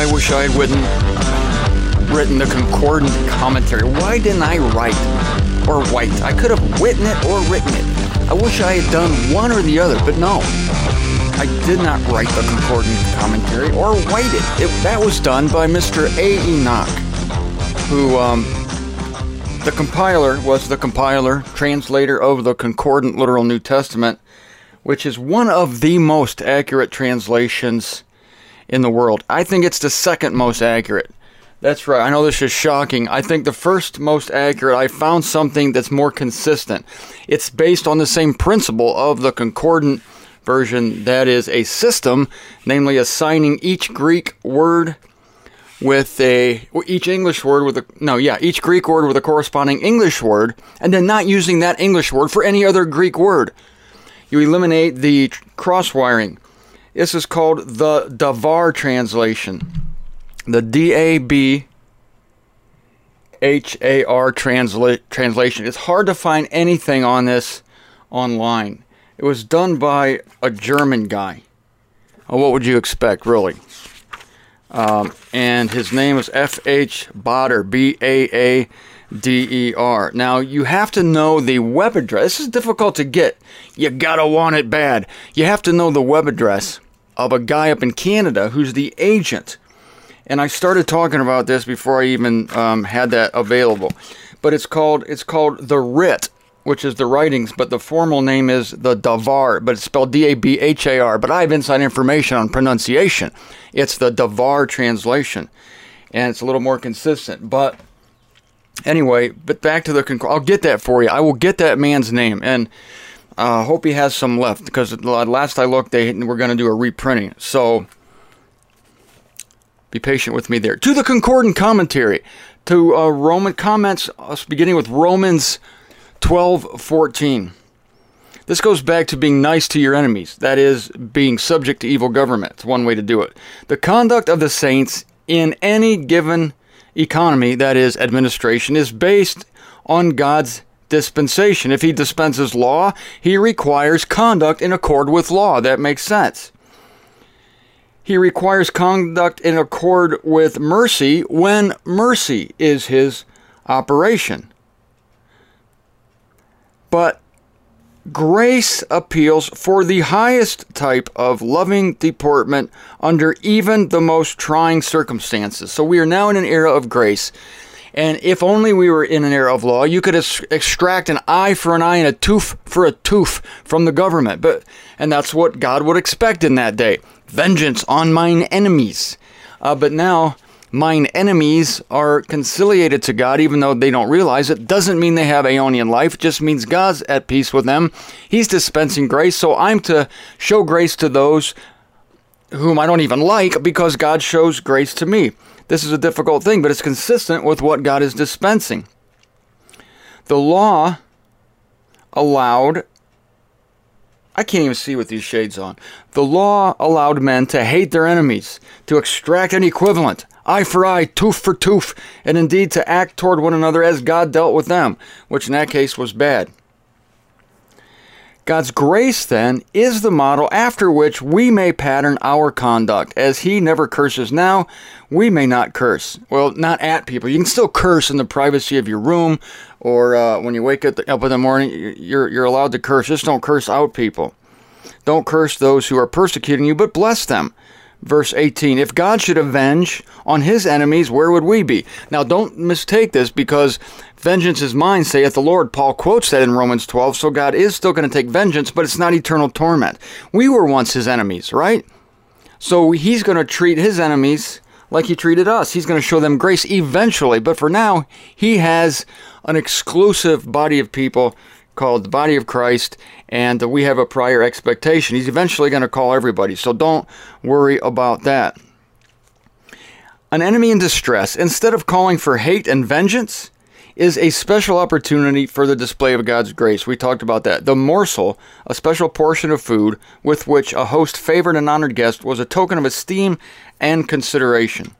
I wish I had written the concordant commentary. Why didn't I write or white? I could have written it or written it. I wish I had done one or the other, but no. I did not write the concordant commentary or white it. That was done by Mr. A. Enoch, who the compiler, translator of the Concordant Literal New Testament, which is one of the most accurate translations in the world. I think it's the second most accurate. That's right. I know this is shocking. I think the first most accurate, I found something that's more consistent. It's based on the same principle of the Concordant version, that is a system, namely assigning each Greek word with each Greek word with a corresponding English word, and then not using that English word for any other Greek word. You eliminate the cross-wiring. This is called the Davar translation. The D-A-B-H-A-R translation. It's hard to find anything on this online. It was done by a German guy. Oh, what would you expect, really? And his name is F.H. Bader, B-A-A-D-E-R. Now, you have to know the web address. This is difficult to get. You gotta want it bad. You have to know the web address of a guy up in Canada who's the agent. And I started talking about this before I even had that available. But it's called the Writ, which is the writings, but the formal name is the Davar, but it's spelled D-A-B-H-A-R. But I have inside information on pronunciation. It's the Davar translation, and it's a little more consistent. But anyway, but back to the I'll get that for you. I will get that man's name, and hope he has some left, because last I looked, they were going to do a reprinting. So be patient with me there. To the concordant commentary, to Roman comments, beginning with Romans 12:14. This goes back to being nice to your enemies. That is, being subject to evil government. It's one way to do it. The conduct of the saints in any given economy, that is, administration, is based on God's dispensation. If he dispenses law, he requires conduct in accord with law. That makes sense. He requires conduct in accord with mercy when mercy is his operation. But grace appeals for the highest type of loving deportment under even the most trying circumstances. So we are now in an era of grace. And if only we were in an era of law, you could extract an eye for an eye and a tooth for a tooth from the government. And that's what God would expect in that day. Vengeance on mine enemies. But now, mine enemies are conciliated to God, even though they don't realize it. Doesn't mean they have aeonian life. It just means God's at peace with them. He's dispensing grace, so I'm to show grace to those whom I don't even like, because God shows grace to me. This is a difficult thing, but it's consistent with what God is dispensing. The law allowed... I can't even see with these shades on. The law allowed men to hate their enemies, to extract an equivalent, eye for eye, tooth for tooth, and indeed to act toward one another as God dealt with them, which in that case was bad. God's grace, then, is the model after which we may pattern our conduct. As he never curses now, we may not curse. Well, not at people. You can still curse in the privacy of your room, or when you wake up in the morning, you're allowed to curse. Just don't curse out people. Don't curse those who are persecuting you, but bless them. Verse 18, if God should avenge on his enemies, where would we be? Now, don't mistake this, because vengeance is mine, saith the Lord. Paul quotes that in Romans 12, so God is still going to take vengeance, but it's not eternal torment. We were once his enemies, right? So he's going to treat his enemies like he treated us. He's going to show them grace eventually, but for now, he has an exclusive body of people called the body of Christ, and we have a prior expectation. He's eventually going to call everybody, so don't worry about that. An enemy in distress, instead of calling for hate and vengeance, is a special opportunity for the display of God's grace. We talked about that. The morsel, a special portion of food with which a host favored an honored guest, was a token of esteem and consideration.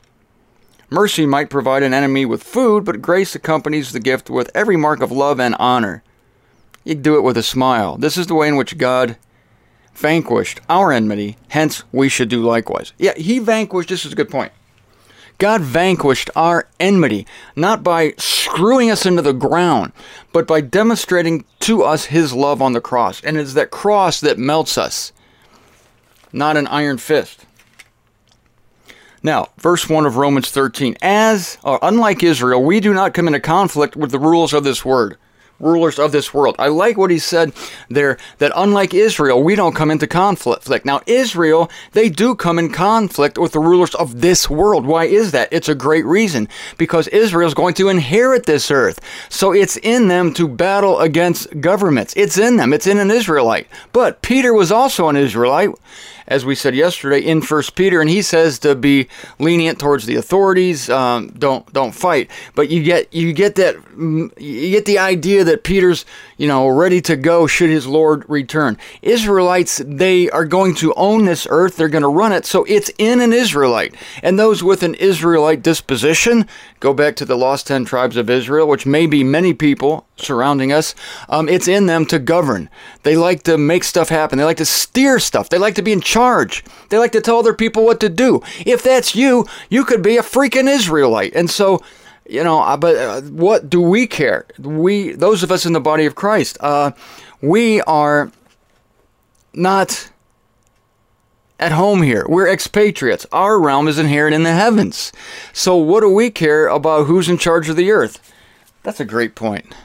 Mercy might provide an enemy with food, but grace accompanies the gift with every mark of love and honor. You do it with a smile. This is the way in which God vanquished our enmity, hence we should do likewise. Yeah, he vanquished, this is a good point. God vanquished our enmity, not by screwing us into the ground, but by demonstrating to us his love on the cross. And it's that cross that melts us, not an iron fist. Now, verse 1 of Romans 13. Unlike Israel, we do not come into conflict with the rulers of this world. I like what he said there, that unlike Israel, we don't come into conflict. Now, Israel, they do come in conflict with the rulers of this world. Why is that? It's a great reason. Because Israel is going to inherit this earth. So it's in them to battle against governments. It's in them. It's in an Israelite. But Peter was also an Israelite, as we said yesterday, in 1 Peter, and he says to be lenient towards the authorities, don't fight. But you get the idea that Peter's, ready to go should his Lord return. Israelites, they are going to own this earth, they're going to run it, so it's in an Israelite. And those with an Israelite disposition, go back to the lost 10 tribes of Israel, which may be many people surrounding us, it's in them to govern. They like to make stuff happen. They like to steer stuff. They like to be in charge. They like to tell other people what to do. If that's you, you could be a freaking Israelite. And so, what do we care? Those of us in the body of Christ, we are not at home here. We're expatriates. Our realm is inherent in the heavens. So what do we care about who's in charge of the earth? That's a great point.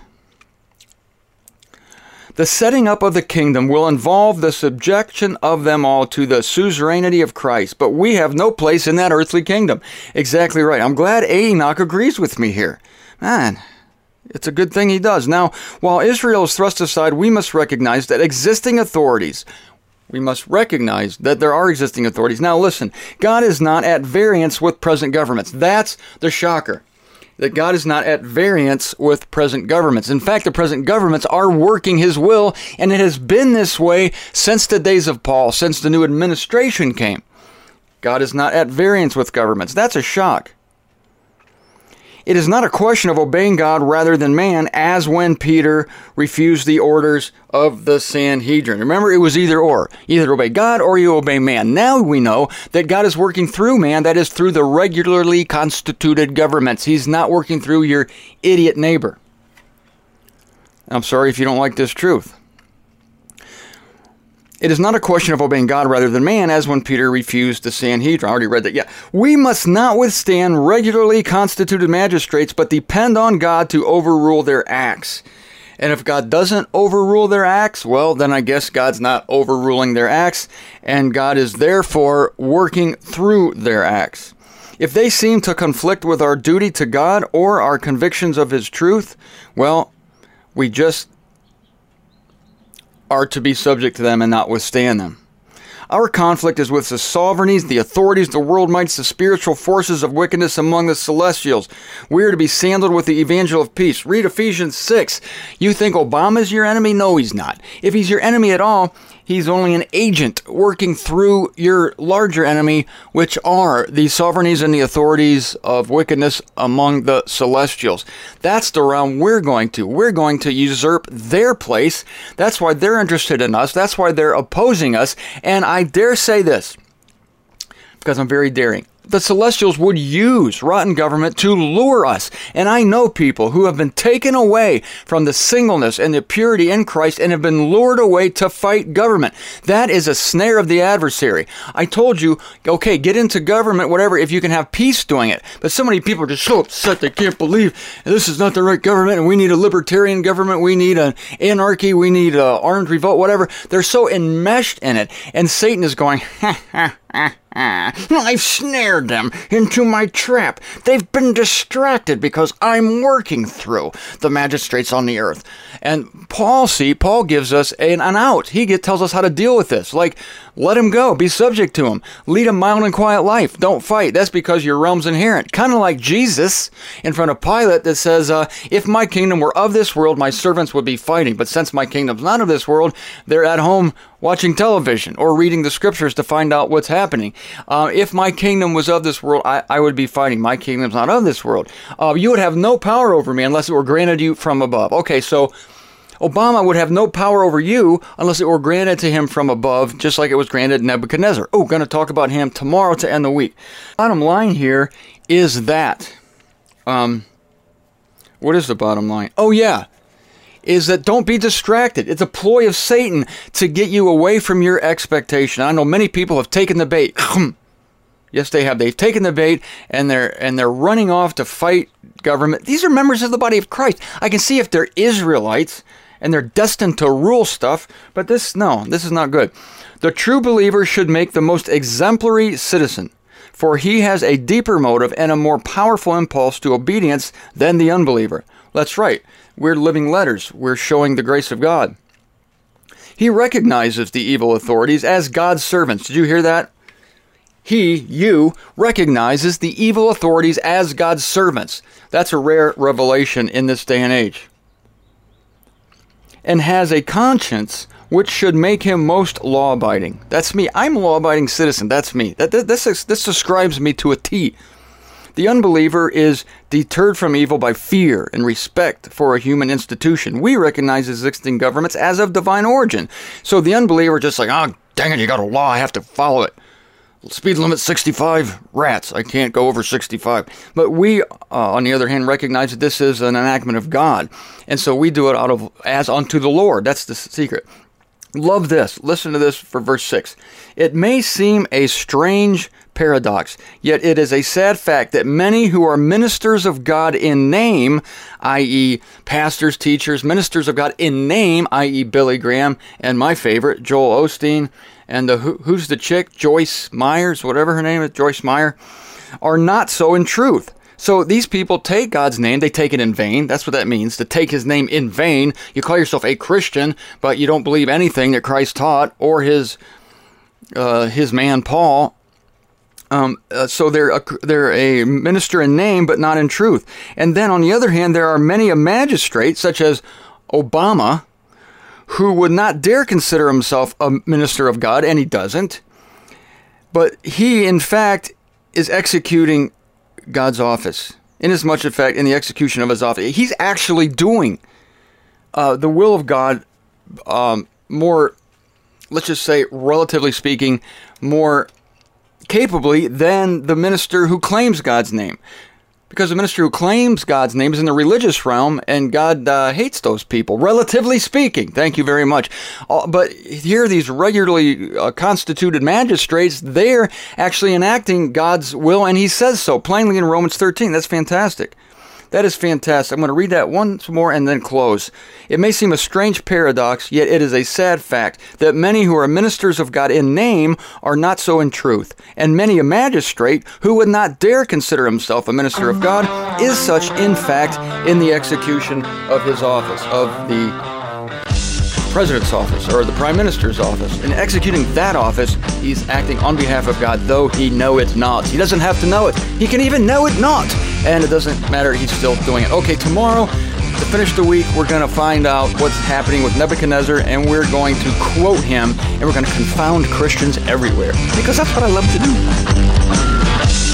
The setting up of the kingdom will involve the subjection of them all to the suzerainty of Christ, but we have no place in that earthly kingdom. Exactly right. I'm glad Enoch agrees with me here. Man, it's a good thing he does. Now, while Israel is thrust aside, we must recognize that existing authorities, we must recognize that there are existing authorities. Now listen, God is not at variance with present governments. That's the shocker. That God is not at variance with present governments. In fact, the present governments are working his will, and it has been this way since the days of Paul, since the new administration came. God is not at variance with governments. That's a shock. It is not a question of obeying God rather than man, as when Peter refused the orders of the Sanhedrin. Remember, it was either or. Either obey God or you obey man. Now we know that God is working through man, that is through the regularly constituted governments. He's not working through your idiot neighbor. I'm sorry if you don't like this truth. It is not a question of obeying God rather than man, as when Peter refused the Sanhedrin. I already read that. Yeah. We must not withstand regularly constituted magistrates, but depend on God to overrule their acts. And if God doesn't overrule their acts, well, then I guess God's not overruling their acts, and God is therefore working through their acts. If they seem to conflict with our duty to God or our convictions of his truth, well, we just are to be subject to them and not withstand them. Our conflict is with the sovereignties, the authorities, the world mights, the spiritual forces of wickedness among the celestials. We are to be sandaled with the evangel of peace. Read Ephesians 6. You think Obama's your enemy? No, he's not. If he's your enemy at all, he's only an agent working through your larger enemy, which are the sovereignties and the authorities of wickedness among the celestials. That's the realm we're going to. We're going to usurp their place. That's why they're interested in us. That's why they're opposing us. And I dare say this, because I'm very daring. The celestials would use rotten government to lure us. And I know people who have been taken away from the singleness and the purity in Christ and have been lured away to fight government. That is a snare of the adversary. I told you, okay, get into government, whatever, if you can have peace doing it. But so many people are just so upset they can't believe this is not the right government and we need a libertarian government, we need an anarchy, we need an armed revolt, whatever. They're so enmeshed in it. And Satan is going, ha, ha, ha. I've snared them into my trap. They've been distracted because I'm working through the magistrates on the earth. And Paul gives us an out. He tells us how to deal with this. Like, let him go. Be subject to him. Lead a mild and quiet life. Don't fight. That's because your realm's inherent. Kind of like Jesus in front of Pilate that says, if my kingdom were of this world, my servants would be fighting. But since my kingdom's not of this world, they're at home watching television or reading the scriptures to find out what's happening. If my kingdom was of this world, I would be fighting. My kingdom's not of this world. You would have no power over me unless it were granted you from above. Okay, so Obama would have no power over you unless it were granted to him from above, just like it was granted Nebuchadnezzar. Oh, going to talk about him tomorrow to end the week. Bottom line here is that, what is the bottom line? Oh, yeah, is that don't be distracted. It's a ploy of Satan to get you away from your expectation. I know many people have taken the bait. Yes, they have. They've taken the bait, and they're running off to fight government. These are members of the body of Christ. I can see if they're Israelites, and they're destined to rule stuff, but this is not good. The true believer should make the most exemplary citizen, for he has a deeper motive and a more powerful impulse to obedience than the unbeliever. That's right. We're living letters. We're showing the grace of God. He recognizes the evil authorities as God's servants. Did you hear that? You recognizes the evil authorities as God's servants. That's a rare revelation in this day and age. And has a conscience which should make him most law-abiding. That's me. I'm a law-abiding citizen. That's me. This describes me to a T. The unbeliever is deterred from evil by fear and respect for a human institution. We recognize existing governments as of divine origin. So the unbeliever just like, oh, dang it, you got a law, I have to follow it. Speed limit 65, rats, I can't go over 65. But we, on the other hand, recognize that this is an enactment of God. And so we do it as unto the Lord. That's the secret. Love this. Listen to this for verse 6. It may seem a strange paradox, yet it is a sad fact that many who are ministers of God in name, i.e. pastors, teachers, ministers of God in name, i.e. Billy Graham, and my favorite, Joel Osteen, and who's the chick, Joyce Myers, whatever her name is, Joyce Meyer, are not so in truth. So these people take God's name, they take it in vain. That's what that means, to take his name in vain. You call yourself a Christian, but you don't believe anything that Christ taught or his man Paul. So they're a minister in name, but not in truth. And then on the other hand, there are many a magistrate, such as Obama, who would not dare consider himself a minister of God, and he doesn't. But he, in fact, is executing God's office. Inasmuch, in fact, in the execution of his office, he's actually doing the will of God more, let's just say, relatively speaking, more capably than the minister who claims God's name. Because the minister who claims God's name is in the religious realm, and God hates those people, relatively speaking. Thank you very much. But here, these regularly constituted magistrates, they're actually enacting God's will, and he says so plainly in Romans 13. That's fantastic. That is fantastic. I'm going to read that once more and then close. It may seem a strange paradox, yet it is a sad fact that many who are ministers of God in name are not so in truth, and many a magistrate who would not dare consider himself a minister of God is such, in fact, in the execution of his office, of the president's office or the prime minister's office. In executing that office, he's acting on behalf of God, though he know it not. He doesn't have to know it. He can even know it not. And it doesn't matter. He's still doing it. Okay, tomorrow, to finish the week, we're going to find out what's happening with Nebuchadnezzar, and we're going to quote him, and we're going to confound Christians everywhere. Because that's what I love to do.